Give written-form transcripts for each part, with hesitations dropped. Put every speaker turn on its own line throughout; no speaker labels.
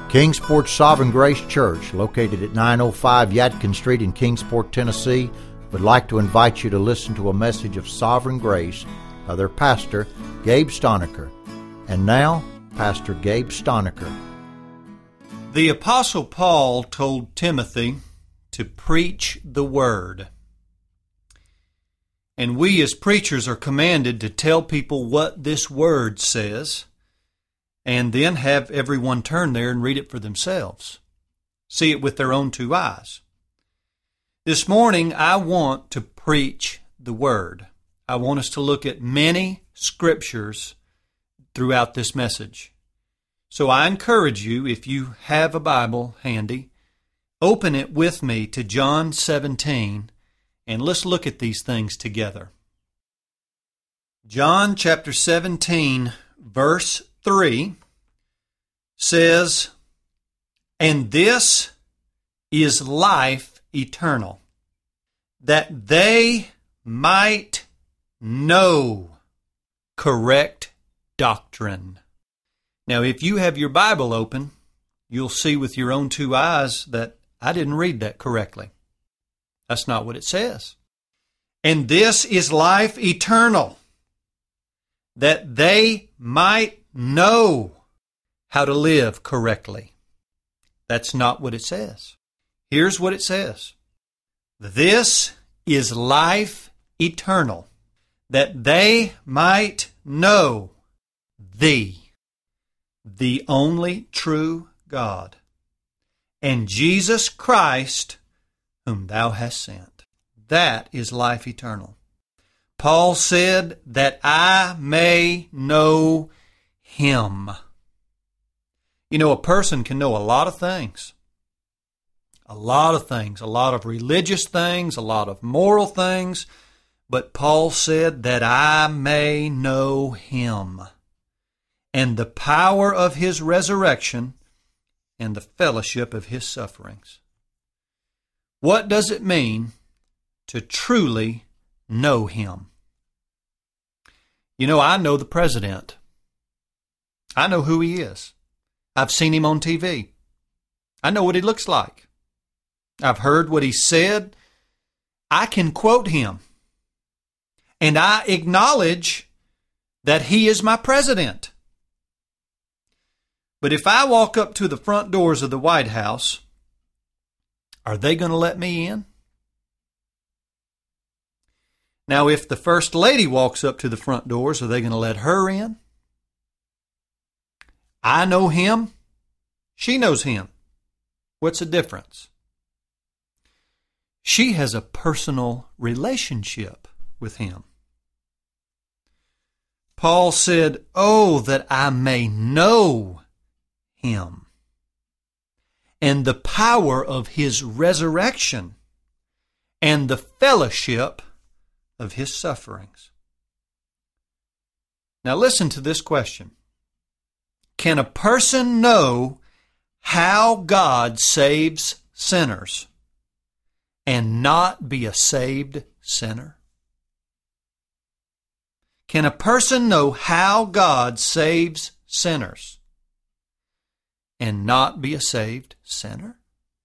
Kingsport Sovereign Grace Church, located at 905 Yadkin Street in Kingsport, Tennessee, would like to invite you to listen to a message of sovereign grace by their pastor, Gabe Stonecker. And now, Pastor Gabe Stonecker.
The Apostle Paul told Timothy to preach the Word. And we as preachers are commanded to tell people what this Word says, and then have everyone turn there and read it for themselves. See it with their own two eyes. This morning, I want to preach the Word. I want us to look at many scriptures throughout this message. So I encourage you, if you have a Bible handy, open it with me to John 17, and let's look at these things together. John chapter 17, verse 3 says, "And this is life eternal, that they might know correct doctrine." Now, if you have your Bible open, you'll see with your own two eyes that I didn't read that correctly. That's not what it says. "And this is life eternal, that they might know how to live correctly." That's not what it says. Here's what it says. "This is life eternal, that they might know Thee, the only true God, and Jesus Christ, whom Thou hast sent." That is life eternal. Paul said that I may know Him. You know, a person can know a lot of things. A lot of religious things, a lot of moral things. But Paul said that I may know Him and the power of His resurrection and the fellowship of His sufferings. What does it mean to truly know Him? You know, I know the president. I know who he is. I've seen him on TV. I know what he looks like. I've heard what he said. I can quote him. And I acknowledge that he is my president. But if I walk up to the front doors of the White House, are they going to let me in? Now, if the First Lady walks up to the front doors, are they going to let her in? I know him. She knows him. What's the difference? She has a personal relationship with him. Paul said, "Oh, that I may know Him and the power of His resurrection and the fellowship of His sufferings." Now listen to this question. Can a person know how God saves sinners and not be a saved sinner? Can a person know how God saves sinners and not be a saved sinner?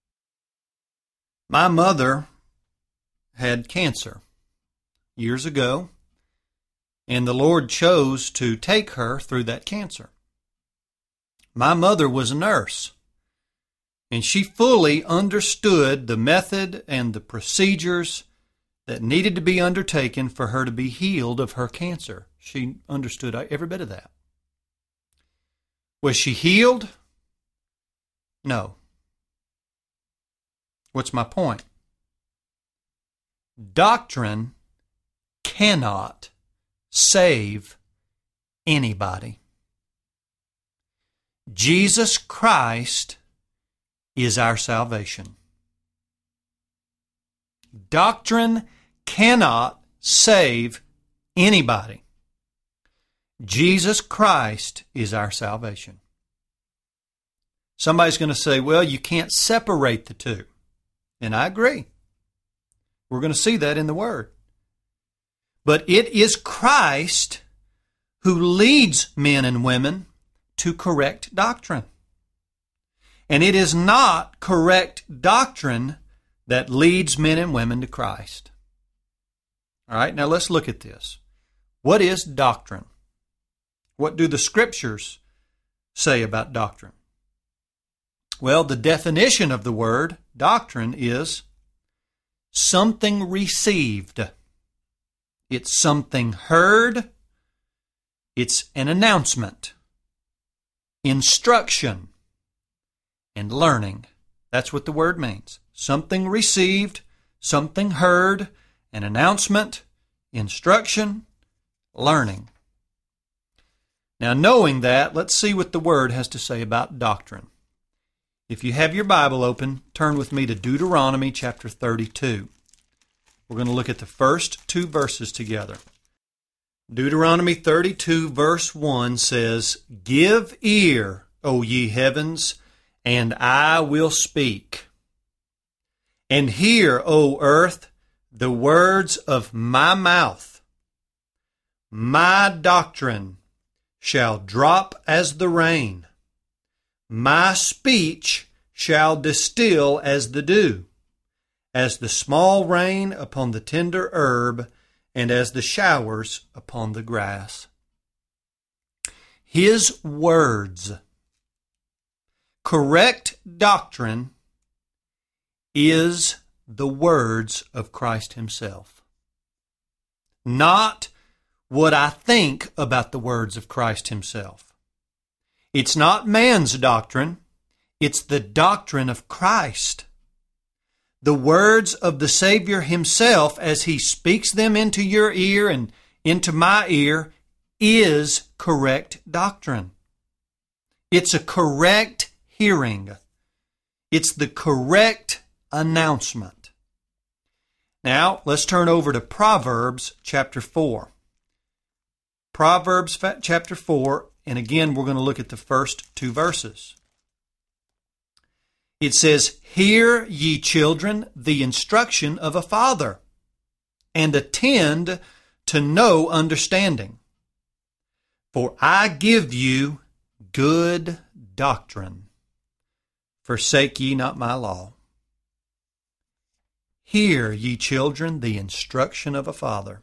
My mother had cancer years ago, and the Lord chose to take her through that cancer. My mother was a nurse, and she fully understood the method and the procedures that needed to be undertaken for her to be healed of her cancer. She understood every bit of that. Was she healed? No. What's my point? Doctrine cannot save anybody. Jesus Christ is our salvation. Doctrine cannot save anybody. Jesus Christ is our salvation. Somebody's going to say, well, you can't separate the two. And I agree. We're going to see that in the Word. But it is Christ who leads men and women to correct doctrine. And it is not correct doctrine that leads men and women to Christ. All right, now let's look at this. What is doctrine? What do the Scriptures say about doctrine? Well, the definition of the word doctrine is something received. It's something heard. It's an announcement, instruction, and learning. That's what the word means. Something received, something heard, an announcement, instruction, learning. Now, knowing that, let's see what the Word has to say about doctrine. If you have your Bible open, turn with me to Deuteronomy chapter 32. We're going to look at the first two verses together. Deuteronomy 32 verse 1 says, "Give ear, O ye heavens, and I will speak. And hear, O earth, the words of my mouth. My doctrine shall drop as the rain. My speech shall distill as the dew, as the small rain upon the tender herb, and as the showers upon the grass." His words. Correct doctrine is the words of Christ Himself. Not what I think about the words of Christ Himself. It's not man's doctrine. It's the doctrine of Christ. The words of the Savior Himself, as He speaks them into your ear and into my ear, is correct doctrine. It's a correct hearing. It's the correct announcement. Now, let's turn over to Proverbs chapter 4. Proverbs chapter 4, and again, we're going to look at the first two verses. It says, "Hear, ye children, the instruction of a father, and attend to know understanding. For I give you good doctrine. Forsake ye not my law." Hear, ye children, the instruction of a father.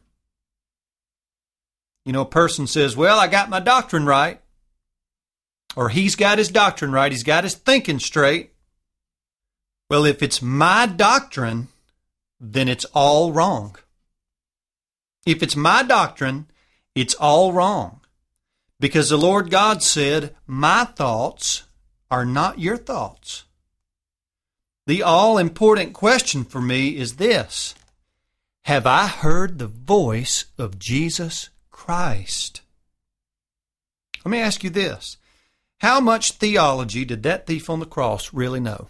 You know, a person says, "Well, I got my doctrine right." Or he's got his doctrine right. He's got his thinking straight. Well, if it's my doctrine, then it's all wrong. If it's my doctrine, it's all wrong. Because the Lord God said, "My thoughts are not your thoughts." The all-important question for me is this: have I heard the voice of Jesus Christ? Let me ask you this. How much theology did that thief on the cross really know?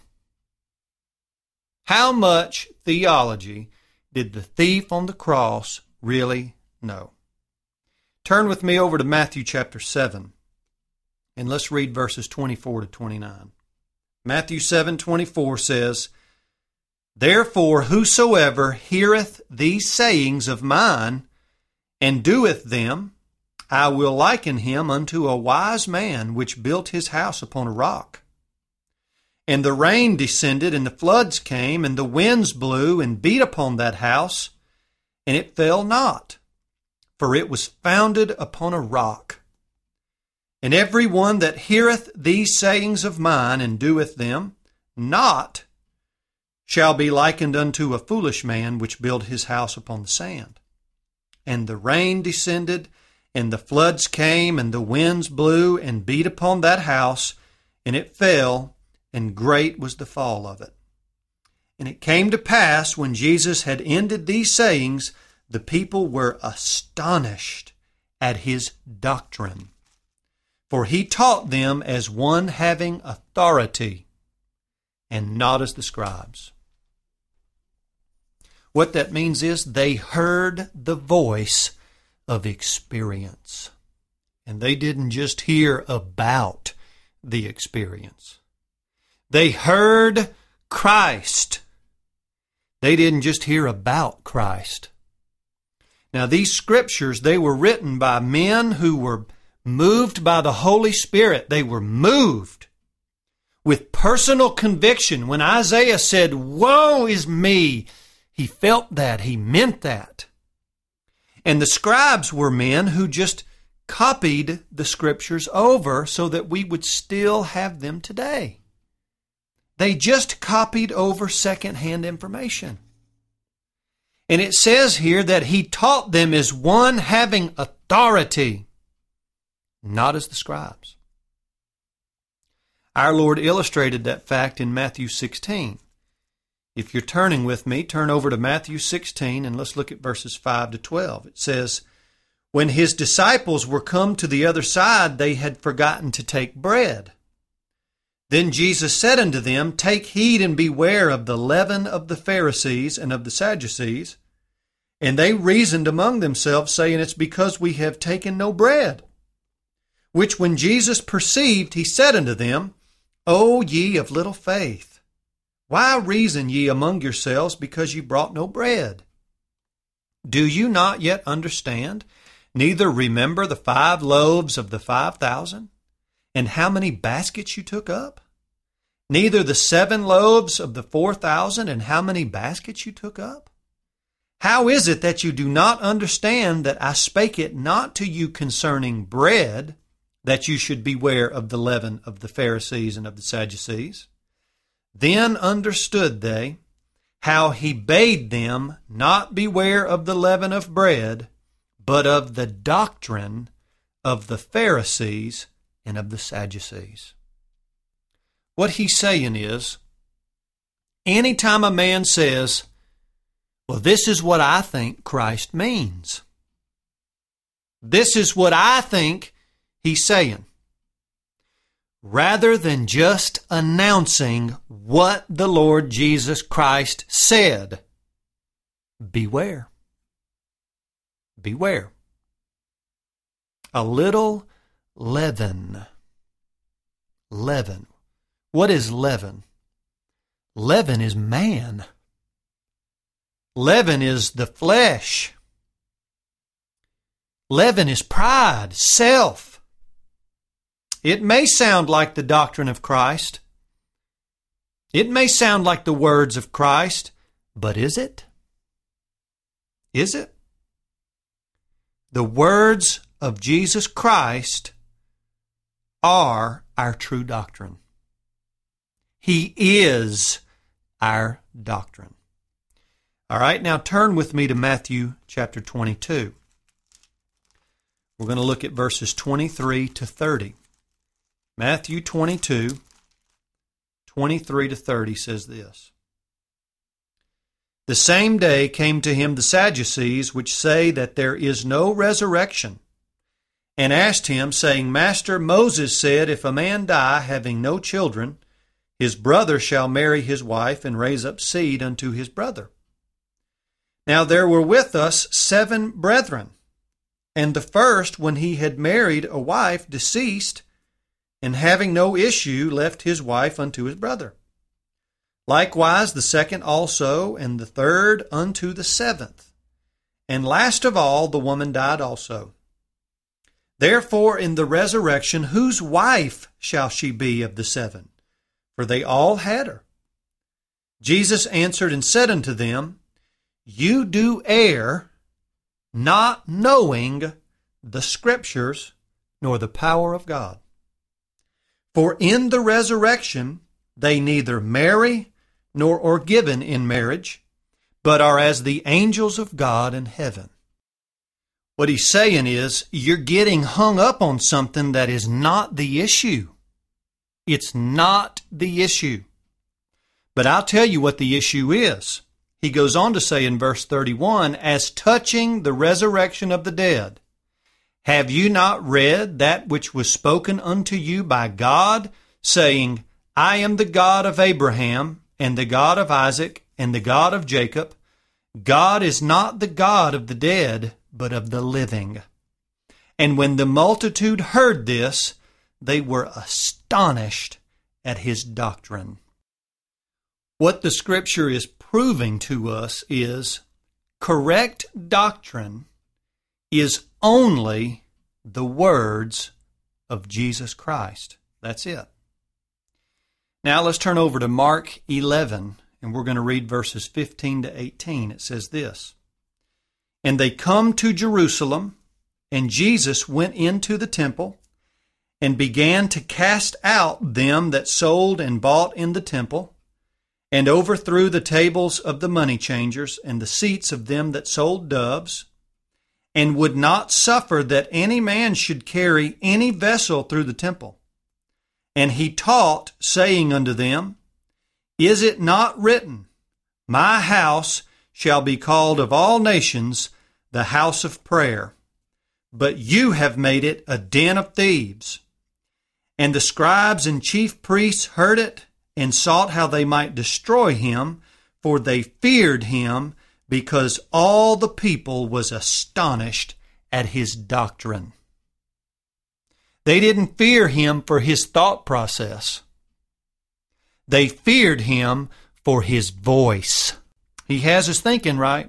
How much theology did the thief on the cross really know? Turn with me over to Matthew chapter 7, and let's read verses 24 to 29. Matthew 7:24 says, "Therefore whosoever heareth these sayings of mine, and doeth them, I will liken him unto a wise man which built his house upon a rock. And the rain descended, and the floods came, and the winds blew and beat upon that house, and it fell not, for it was founded upon a rock. And every one that heareth these sayings of mine, and doeth them not, shall be likened unto a foolish man which built his house upon the sand. And the rain descended, and the floods came, and the winds blew and beat upon that house, and it fell, and great was the fall of it. And it came to pass, when Jesus had ended these sayings, the people were astonished at his doctrine. For he taught them as one having authority, and not as the scribes." What that means is they heard the voice of experience. And they didn't just hear about the experience. They heard Christ. They didn't just hear about Christ. Now, these scriptures, they were written by men who were moved by the Holy Spirit. They were moved with personal conviction. When Isaiah said, "Woe is me," he felt that. He meant that. And the scribes were men who just copied the Scriptures over so that we would still have them today. They just copied over secondhand information. And it says here that he taught them as one having authority, not as the scribes. Our Lord illustrated that fact in Matthew 16. If you're turning with me, turn over to Matthew 16 and let's look at verses 5 to 12. It says, "When his disciples were come to the other side, they had forgotten to take bread. Then Jesus said unto them, Take heed and beware of the leaven of the Pharisees and of the Sadducees. And they reasoned among themselves, saying, It's because we have taken no bread. Which when Jesus perceived, he said unto them, O ye of little faith, why reason ye among yourselves because ye brought no bread? Do you not yet understand, neither remember the 5 loaves of the 5,000, and how many baskets you took up? Neither the 7 loaves of the 4,000, and how many baskets you took up? How is it that you do not understand that I spake it not to you concerning bread, that you should beware of the leaven of the Pharisees and of the Sadducees? Then understood they how he bade them not beware of the leaven of bread, but of the doctrine of the Pharisees and of the Sadducees." What he's saying is, anytime a man says, "Well, this is what I think Christ means. This is what I think he's saying," rather than just announcing what the Lord Jesus Christ said, beware. Beware. A little leaven. Leaven. What is leaven? Leaven is man. Leaven is the flesh. Leaven is pride, self. It may sound like the doctrine of Christ. It may sound like the words of Christ, but is it? Is it? The words of Jesus Christ are our true doctrine. He is our doctrine. All right, now turn with me to Matthew chapter 22. We're going to look at verses 23 to 30. Matthew 22, 23 to 30 says this. "The same day came to him the Sadducees, which say that there is no resurrection, and asked him, saying, Master, Moses said, If a man die, having no children, his brother shall marry his wife, and raise up seed unto his brother. Now there were with us 7 brethren, and the first, when he had married a wife, deceased, and having no issue, left his wife unto his brother. Likewise the second also, and the third unto the 7th. And last of all, the woman died also. Therefore in the resurrection, whose wife shall she be of the 7? For they all had her. Jesus answered and said unto them, You do err, not knowing the Scriptures, nor the power of God. For in the resurrection they neither marry, nor are given in marriage, but are as the angels of God in heaven." What he's saying is, you're getting hung up on something that is not the issue. It's not the issue. But I'll tell you what the issue is. He goes on to say in verse 31, "As touching the resurrection of the dead, have you not read that which was spoken unto you by God, saying, I am the God of Abraham, and the God of Isaac, and the God of Jacob. God is not the God of the dead, but of the living. And when the multitude heard this, they were astonished at his doctrine." What the Scripture is proving to us is correct doctrine is only the words of Jesus Christ. That's it. Now let's turn over to Mark 11, and we're going to read verses 15 to 18. It says this, "And they come to Jerusalem, and Jesus went into the temple, and began to cast out them that sold and bought in the temple, and overthrew the tables of the money changers and the seats of them that sold doves, and would not suffer that any man should carry any vessel through the temple. And he taught, saying unto them, Is it not written, My house shall be called of all nations the house of prayer, but you have made it a den of thieves. And the scribes and chief priests heard it, and sought how they might destroy him, for they feared him, because all the people was astonished at his doctrine." They didn't fear him for his thought process. They feared him for his voice. He has us thinking, right?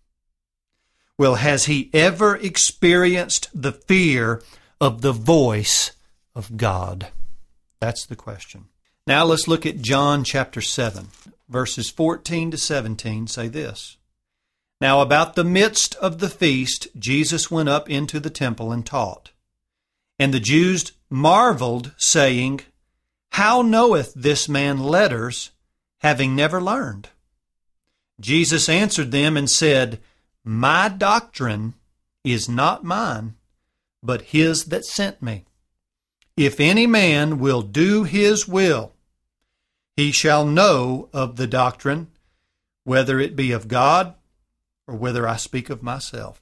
Well, has he ever experienced the fear of the voice of God? That's the question. Now let's look at John chapter 7. Verses 14 to 17 say this. "Now about the midst of the feast, Jesus went up into the temple and taught. And the Jews marveled, saying, How knoweth this man letters, having never learned? Jesus answered them and said, My doctrine is not mine, but his that sent me. If any man will do his will, he shall know of the doctrine, whether it be of God or whether I speak of myself."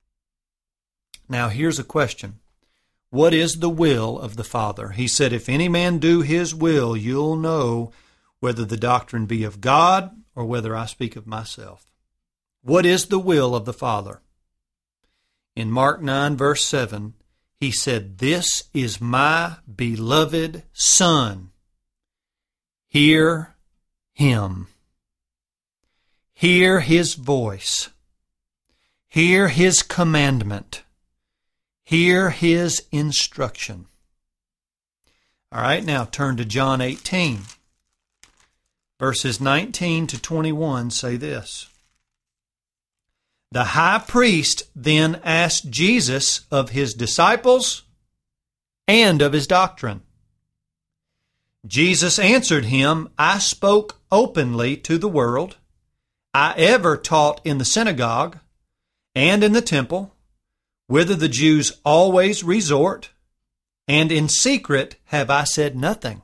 Now here's a question. What is the will of the Father? He said, if any man do his will, you'll know whether the doctrine be of God or whether I speak of myself. What is the will of the Father? In Mark 9, verse 7, he said, "This is my beloved Son. Hear him." Hear his voice. Hear his commandment. Hear his instruction. All right, now turn to John 18. Verses 19 to 21 say this. "The high priest then asked Jesus of his disciples and of his doctrine. Jesus answered him, I spoke openly to the world. I ever taught in the synagogue and in the temple, whither the Jews always resort, and in secret have I said nothing.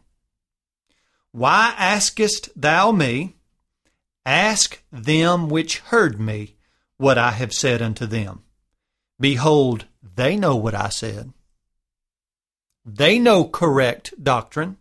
Why askest thou me? Ask them which heard me what I have said unto them. Behold, they know what I said. They know correct doctrine.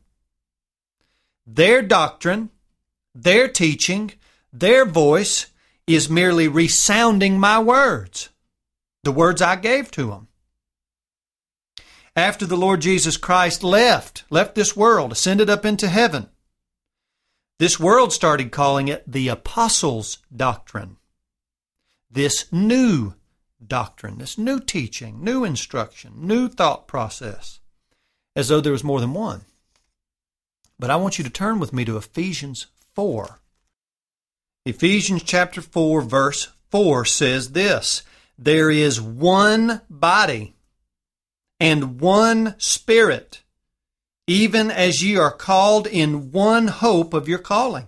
Their doctrine, their teaching, their voice is merely resounding my words, the words I gave to them. After the Lord Jesus Christ left this world, ascended up into heaven, this world started calling it the apostles' doctrine. This new doctrine, this new teaching, new instruction, new thought process, as though there was more than one. But I want you to turn with me to Ephesians 4. Ephesians chapter 4, verse 4 says this, there is one body and one Spirit, even as ye are called in one hope of your calling.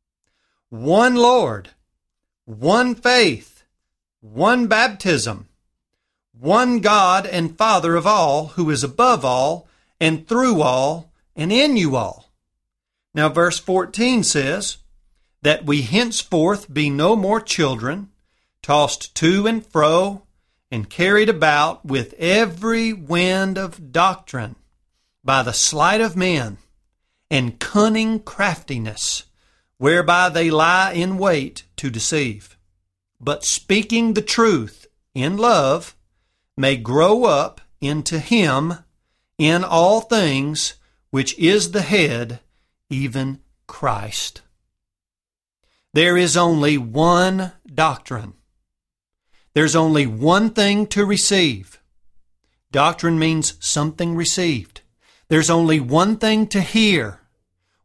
One Lord, one faith, one baptism, one God and Father of all, who is above all, and through all, and in you all. Now verse 14 says, that we henceforth be no more children, tossed to and fro, and carried about with every wind of doctrine, by the sleight of men, and cunning craftiness, whereby they lie in wait to deceive. But speaking the truth in love, may grow up into him in all things, which is the head, even Christ. There is only one doctrine. There's only one thing to receive. Doctrine means something received. There's only one thing to hear.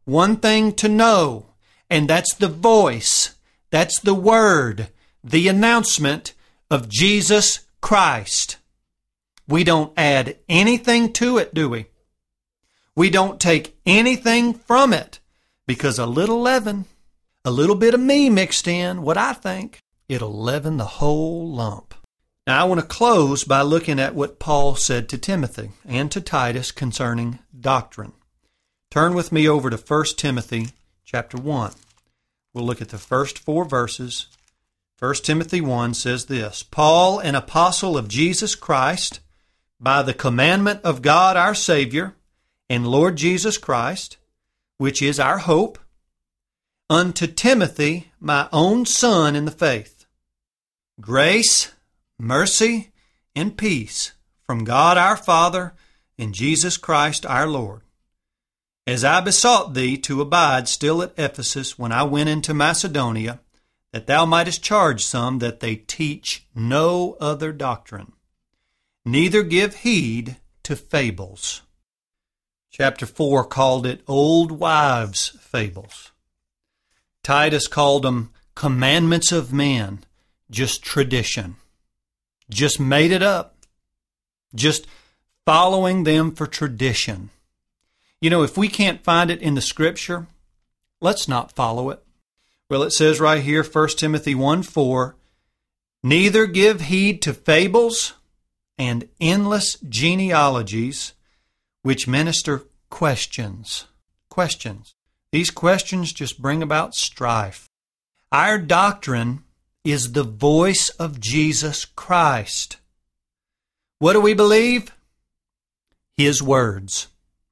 one thing to know, and that's the voice, that's the word, the announcement of Jesus Christ. We don't add anything to it, do we? We don't take anything from it, because a little leaven, a little bit of me mixed in, what I think, it'll leaven the whole lump. Now, I want to close by looking at what Paul said to Timothy and to Titus concerning doctrine. Turn with me over to 1 Timothy chapter 1. We'll look at the first 4 verses. 1 Timothy 1 says this, Paul, an apostle of Jesus Christ, by the commandment of God our Savior and Lord Jesus Christ, which is our hope, unto Timothy, my own son in the faith. Grace, mercy, and peace from God our Father and Jesus Christ our Lord. As I besought thee to abide still at Ephesus when I went into Macedonia, that thou mightest charge some that they teach no other doctrine, neither give heed to fables. Chapter 4 called it old wives' fables. Titus called them commandments of men, just tradition. Just made it up. Just following them for tradition. You know, if we can't find it in the Scripture, let's not follow it. Well, it says right here, 1 Timothy 1:4, neither give heed to fables and endless genealogies, which minister questions. Questions. These questions just bring about strife. Our doctrine is the voice of Jesus Christ. What do we believe? His words.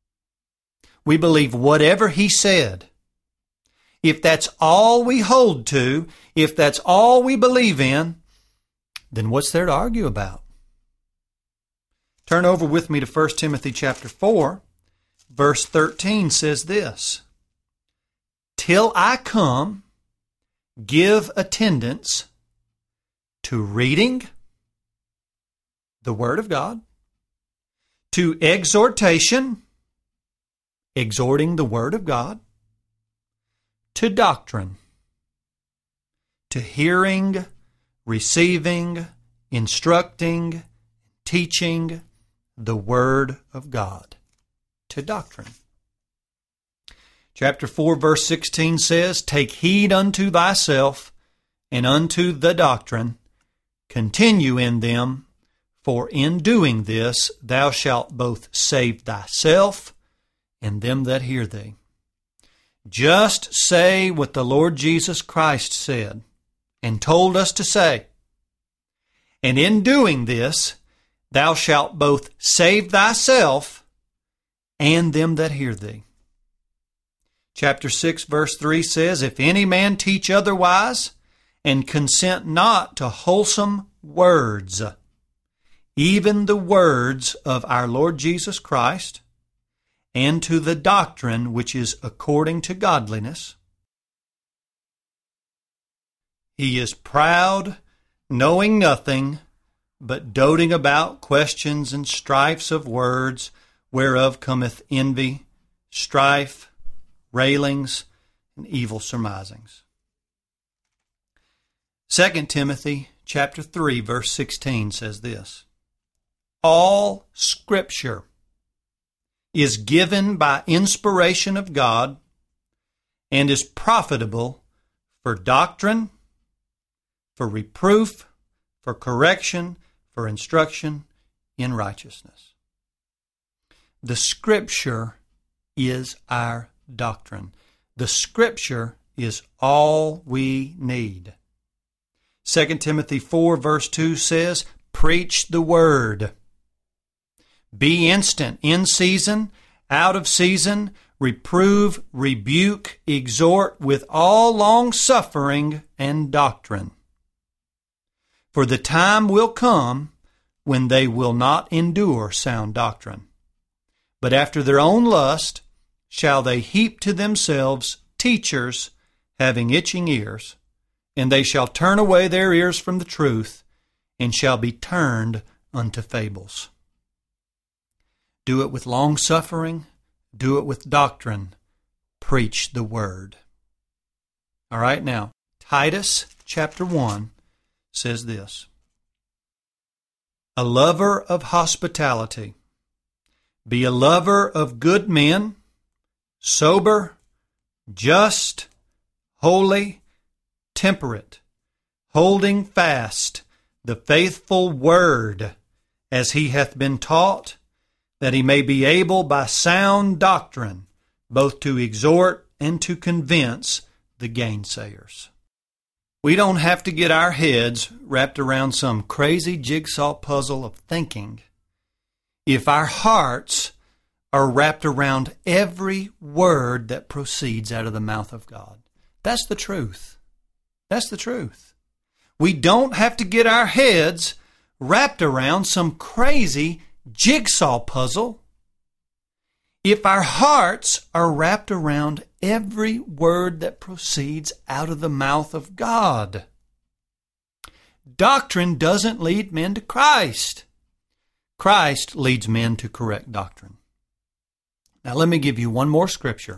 We believe whatever He said. If that's all we hold to, if that's all we believe in, then what's there to argue about? Turn over with me to 1 Timothy chapter 4. Verse 13 says this, till I come, give attendance to reading the Word of God, to exhortation, exhorting the Word of God, to doctrine, to hearing, receiving, instructing, teaching the Word of God, to doctrine. Chapter 4, verse 16 says, take heed unto thyself and unto the doctrine, continue in them, for in doing this thou shalt both save thyself and them that hear thee. Just say what the Lord Jesus Christ said and told us to say. And in doing this, thou shalt both save thyself and them that hear thee. Chapter 6, verse 3 says, if any man teach otherwise, and consent not to wholesome words, even the words of our Lord Jesus Christ, and to the doctrine which is according to godliness, he is proud, knowing nothing, but doting about questions and strifes of words, whereof cometh envy, strife, railings, and evil surmisings. 2 Timothy chapter 3, verse 16 says this, all Scripture is given by inspiration of God and is profitable for doctrine, for reproof, for correction, for instruction in righteousness. The Scripture is our doctrine. The Scripture is all we need. 2 Timothy 4 verse 2 says, preach the word. Be instant, in season, out of season, reprove, rebuke, exhort with all long-suffering and doctrine. For the time will come when they will not endure sound doctrine, but after their own lust shall they heap to themselves teachers having itching ears, and they shall turn away their ears from the truth, and shall be turned unto fables. Do it with long-suffering, do it with doctrine, preach the word. All right, now, Titus chapter 1 says this: a lover of hospitality. Be a lover of good men, sober, just, holy, temperate, holding fast the faithful word as he hath been taught, that he may be able by sound doctrine both to exhort and to convince the gainsayers. We don't have to get our heads wrapped around some crazy jigsaw puzzle of thinking if our hearts are wrapped around every word that proceeds out of the mouth of God. That's the truth. That's the truth. We don't have to get our heads wrapped around some crazy jigsaw puzzle if our hearts are wrapped around every word that proceeds out of the mouth of God. Doctrine doesn't lead men to Christ. Christ leads men to correct doctrine. Now let me give you one more scripture.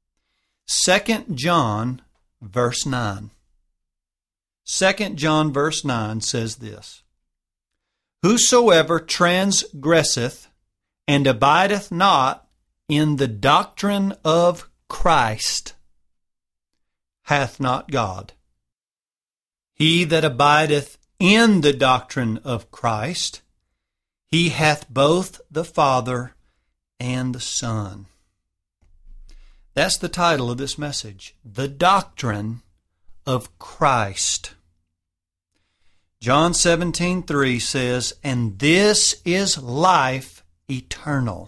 2 John verse 9. 2 John verse 9 says this: whosoever transgresseth and abideth not in the doctrine of Christ hath not God. He that abideth in the doctrine of Christ, he hath both the Father and the Son. That's the title of this message, The Doctrine of Christ. John 17:3 says, and this is life eternal,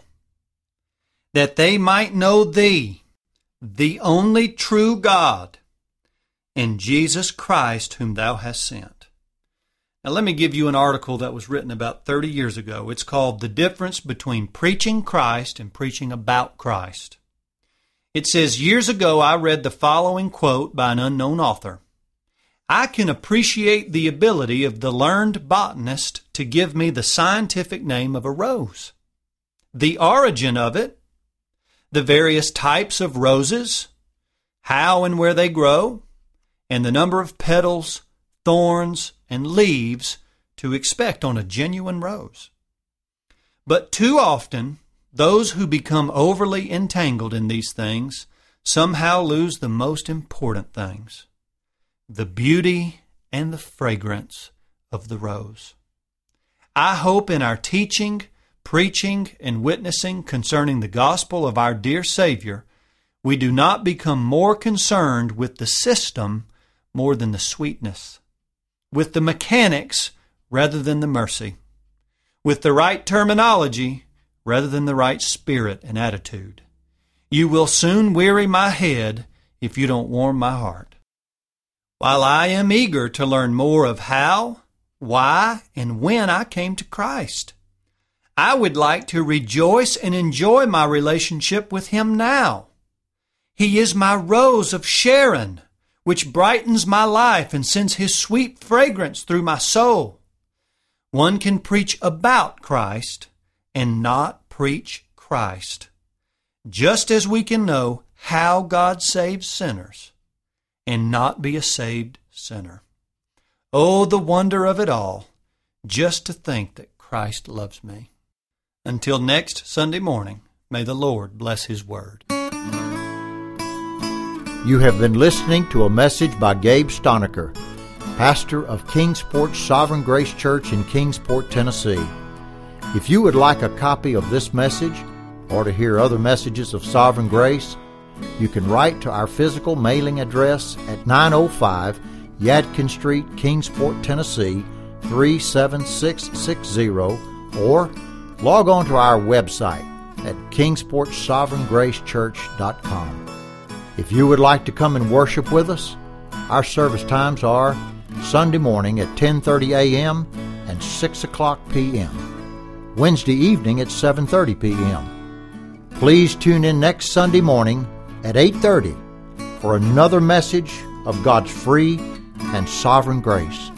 that they might know thee, the only true God, and Jesus Christ whom thou hast sent. Now let me give you an article that was written about 30 years ago. It's called The Difference Between Preaching Christ and Preaching About Christ. It says, years ago I read the following quote by an unknown author: I can appreciate the ability of the learned botanist to give me the scientific name of a rose, the origin of it, the various types of roses, how and where they grow, and the number of petals, thorns, and leaves to expect on a genuine rose. But too often, those who become overly entangled in these things somehow lose the most important things: the beauty and the fragrance of the rose. I hope in our teaching, preaching, and witnessing concerning the gospel of our dear Savior, we do not become more concerned with the system more than the sweetness, with the mechanics rather than the mercy, with the right terminology rather than the right spirit and attitude. You will soon weary my head if you don't warm my heart. While I am eager to learn more of how, why, and when I came to Christ, I would like to rejoice and enjoy my relationship with Him now. He is my rose of Sharon, which brightens my life and sends His sweet fragrance through my soul. One can preach about Christ and not preach Christ, just as we can know how God saves sinners and not be a saved sinner. Oh, the wonder of it all, just to think that Christ loves me. Until next Sunday morning, may the Lord bless His word.
You have been listening to a message by Gabe Stonecker, pastor of Kingsport Sovereign Grace Church in Kingsport, Tennessee. If you would like a copy of this message or to hear other messages of Sovereign Grace, you can write to our physical mailing address at 905 Yadkin Street, Kingsport, Tennessee 37660, or log on to our website at kingsportsovereigngracechurch.com. If you would like to come and worship with us, our service times are Sunday morning at 10:30 a.m. and 6 o'clock p.m., Wednesday evening at 7:30 p.m. Please tune in next Sunday morning at 8:30 for another message of God's free and sovereign grace.